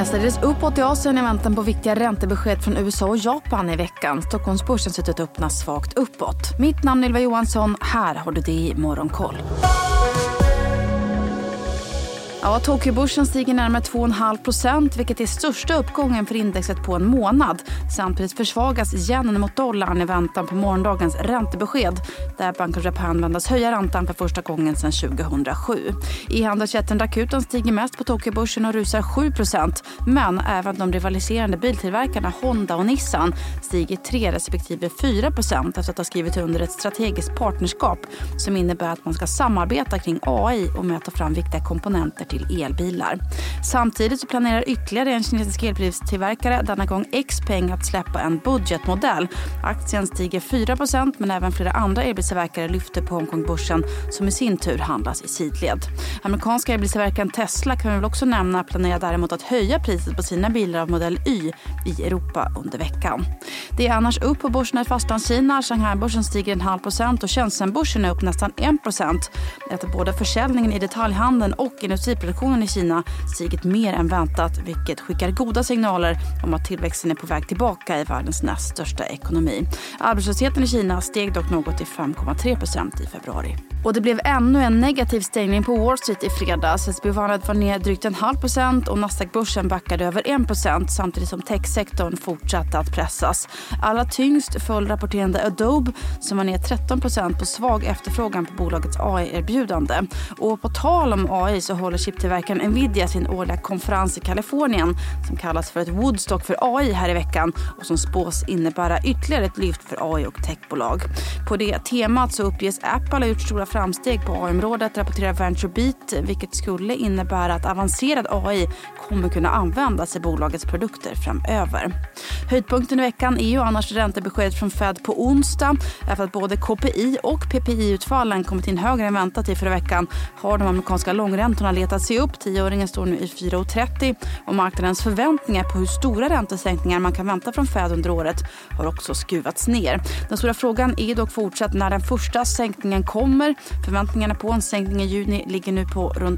Mestadels uppåt i Asien i väntan på viktiga räntebesked från USA och Japan i veckan. Stockholmsbörsen suttit öppna svagt uppåt. Mitt namn är Ylva Johansson. Här har du det i Morgonkoll. Ja, Tokyobörsen stiger närmare 2,5%, vilket är största uppgången för indexet på en månad. Samtidigt försvagas yenen mot dollarn i väntan på morgondagens räntebesked, där Bank of Japan väntas höja räntan för första gången sedan 2007. E-handelsjätten Rakuten stiger mest på Tokyobörsen och rusar 7%, men även de rivaliserande biltillverkarna Honda och Nissan stiger 3 respektive 4% efter att ha skrivit under ett strategiskt partnerskap som innebär att man ska samarbeta kring AI och mäta fram viktiga komponenter till elbilar. Samtidigt så planerar ytterligare en kinesisk elbilstillverkare, denna gång Xpeng, att släppa en budgetmodell. Aktien stiger 4%, men även flera andra elbilstillverkare lyfter på Hongkongbörsen, som i sin tur handlas i sidled. Amerikanska elbilstillverkaren Tesla kan vi väl också nämna planerar däremot att höja priset på sina bilar av modell Y i Europa under veckan. Det är annars upp på börserna i fastlandskina. Shanghai-börsen stiger 0,5% och Shenzhen-börsen är upp nästan 1%. Efter både försäljningen i detaljhandeln och industriproduktionen i Kina stigit mer än väntat, vilket skickar goda signaler om att tillväxten är på väg tillbaka i världens näst största ekonomi. Arbetslösheten i Kina steg dock något till 5,3% i februari. Och det blev ännu en negativ stängning på Wall Street i fredags. S&P-valet var ner drygt 0,5% och Nasdaq-börsen backade över 1%, samtidigt som techsektorn fortsatte att pressas. Allra tyngst föll rapporterande Adobe som var ner 13% på svag efterfrågan på bolagets AI-erbjudande. Och på tal om AI så håller chiptillverkaren Nvidia sin årliga konferens i Kalifornien som kallas för ett Woodstock för AI här i veckan och som spås innebära ytterligare ett lyft för AI och techbolag. På det temat så uppges Apple ha gjort stora framsteg på AI-området, rapporterar VentureBeat, vilket skulle innebära att avancerad AI kommer kunna användas i bolagets produkter framöver. Höjdpunkten i veckan är ju annars räntebesked från Fed på onsdag. Efter att både KPI och PPI-utfallen kommit in högre än väntat i förra veckan har de amerikanska långräntorna letat sig upp. 10-åringen står nu i 4,30 och marknadens förväntningar på hur stora räntesänkningar man kan vänta från Fed under året har också skruvats ner. Den stora frågan är dock fortsatt när den första sänkningen kommer. Förväntningarna på en sänkning i juni ligger nu på runt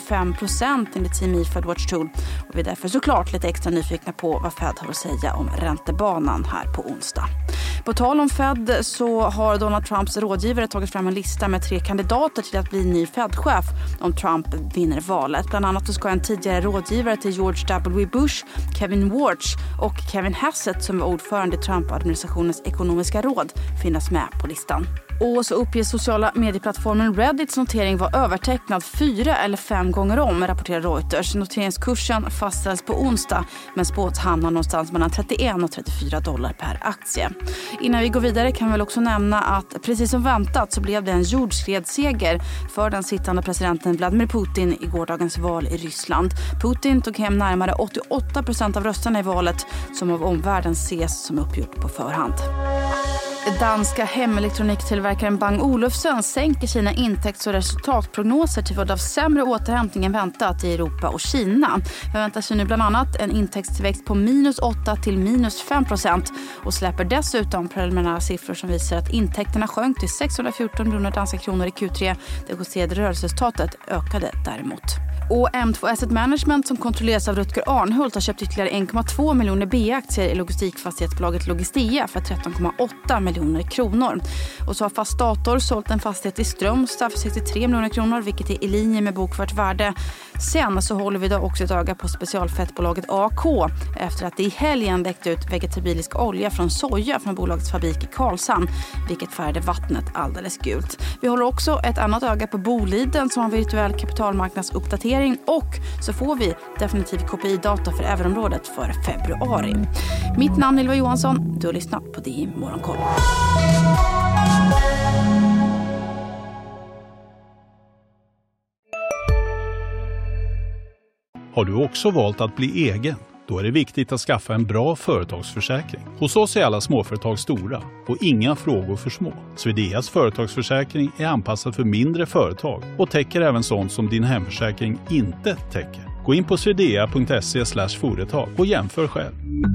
55% enligt CME Fed Watch Tool. Och vi är därför såklart lite extra nyfikna på vad Fed har att säga om räntebanan här på onsdag. På tal om Fed så har Donald Trumps rådgivare tagit fram en lista med 3 kandidater till att bli ny Fed-chef om Trump vinner valet. Bland annat så ska en tidigare rådgivare till George W. Bush, Kevin Warsh och Kevin Hassett som var ordförande i Trump-administrationens ekonomiska råd finnas med på listan. Och så uppger sociala medieplattformen Reddits notering var övertecknad 4 eller 5 gånger om, rapporterar Reuters. Noteringskursen fastställs på onsdag men spås hamnar någonstans mellan 31 och $34 per aktie. Innan vi går vidare kan vi väl också nämna att precis som väntat så blev det en jordskredsseger för den sittande presidenten Vladimir Putin i gårdagens val i Ryssland. Putin tog hem närmare 88% av rösterna i valet som av omvärlden ses som uppgjort på förhand. Danska hemelektroniktillverkaren Bang Olufsen sänker sina intäkts- och resultatprognoser till följd av sämre återhämtning än väntat i Europa och Kina. Det väntar sig nu bland annat en intäktstillväxt på -8 till -5% och släpper dessutom preliminära siffror som visar att intäkterna sjönk till 614 miljoner danska kronor i Q3. Det justerade rörelseresultatet ökade däremot. Och M2 Asset Management som kontrolleras av Rutger Arnhult har köpt ytterligare 1,2 miljoner B-aktier i logistikfastighetsbolaget Logistea för 13,8 miljoner kronor. Och så har Fast Dator sålt en fastighet i Strömstad för 63 miljoner kronor, vilket är i linje med bokfört värde. Sen så håller vi då också ett öga på specialfettbolaget AK efter att det i helgen läckte ut vegetabilisk olja från soja från bolagets fabrik i Karlshamn, vilket färgade vattnet alldeles gult. Vi håller också ett annat öga på Boliden som har virtuell kapitalmarknadsuppdatering och så får vi definitiv KPI-data för euroområdet för februari. Mitt namn är Ylva Johansson. Du har lyssnat på det i Morgonkoll. Har du också valt att bli egen? Då är det viktigt att skaffa en bra företagsförsäkring. Hos oss är alla småföretag stora och inga frågor för små. Swedeas företagsförsäkring är anpassad för mindre företag och täcker även sånt som din hemförsäkring inte täcker. Gå in på swedea.se/företag och jämför själv.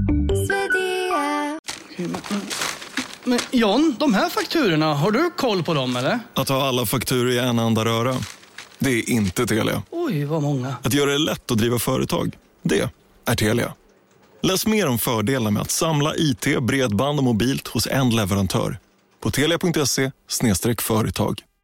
Men John, de här fakturorna, har du koll på dem eller? Att ha alla fakturor i en enda röra, det är inte Telia. Oj, vad många. Att göra det lätt att driva företag, det är Telia. Läs mer om fördelar med att samla IT, bredband och mobilt hos en leverantör på telia.se/företag.